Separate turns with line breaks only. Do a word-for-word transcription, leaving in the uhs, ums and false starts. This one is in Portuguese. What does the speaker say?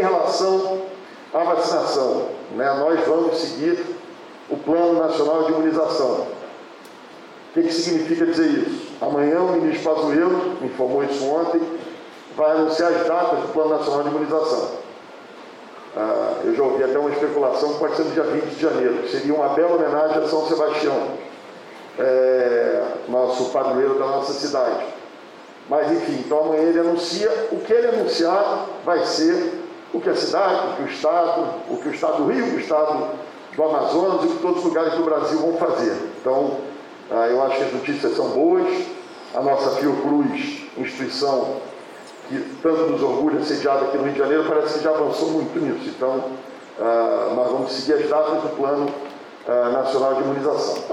relação à vacinação, né, nós vamos seguir o Plano Nacional de Imunização. O que, que significa dizer isso? Amanhã o ministro Pazuello, me informou isso ontem, vai anunciar as datas do Plano Nacional de Imunização. Ah, eu já ouvi até uma especulação que pode ser no dia vinte de janeiro, que seria uma bela homenagem a São Sebastião, é, nosso padroeiro da nossa cidade. Mas, enfim, então amanhã ele anuncia, o que ele anunciar vai ser o que a cidade, o que o Estado, o que o Estado do Rio, o Estado do Amazonas e o que todos os lugares do Brasil vão fazer. Então, ah, eu acho que as notícias são boas. A nossa Fiocruz, instituição que tanto nos orgulha, sediada aqui no Rio de Janeiro, parece que já avançou muito nisso. Então, ah, nós vamos seguir as datas do Plano ah, Nacional de Imunização.